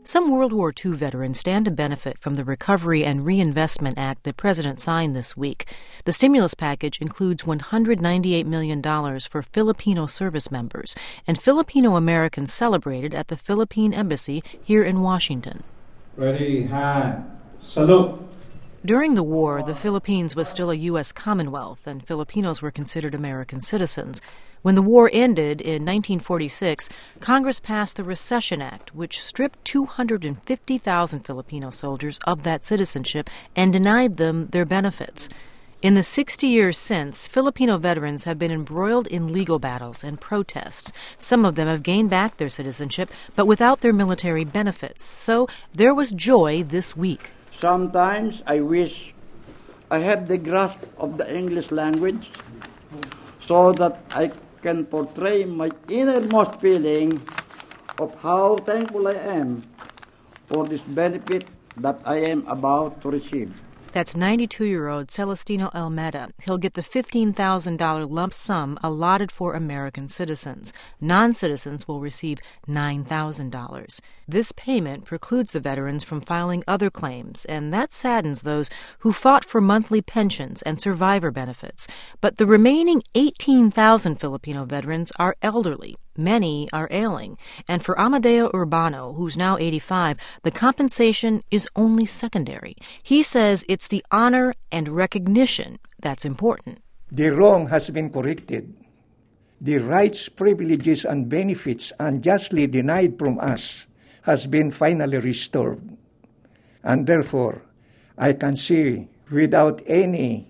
Some World War II veterans stand to benefit from the Recovery and Reinvestment Act the President signed this week. The stimulus package includes $198 million for Filipino service members, and Filipino Americans celebrated at the Philippine Embassy here in Washington. Ready, hand, salute. During the war, the Philippines was still a U.S. Commonwealth, and Filipinos were considered American citizens. When the war ended in 1946, Congress passed the Recession Act, which stripped 250,000 Filipino soldiers of that citizenship and denied them their benefits. In the 60 years since, Filipino veterans have been embroiled in legal battles and protests. Some of them have gained back their citizenship, but without their military benefits. So there was joy this week. Sometimes I wish I had the grasp of the English language so that I can portray my innermost feeling of how thankful I am for this benefit that I am about to receive. That's 92-year-old Celestino Almeda. He'll get the $15,000 lump sum allotted for American citizens. Non-citizens will receive $9,000. This payment precludes the veterans from filing other claims, and that saddens those who fought for monthly pensions and survivor benefits. But the remaining 18,000 Filipino veterans are elderly. Many are ailing, and for Amadeo Urbano, who's now 85, the compensation is only secondary. He says it's the honor and recognition that's important. The wrong has been corrected. The rights, privileges, and benefits unjustly denied from us has been finally restored. And therefore, I can see without any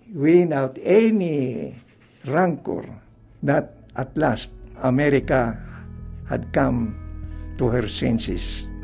rancor that at last America had come to her senses.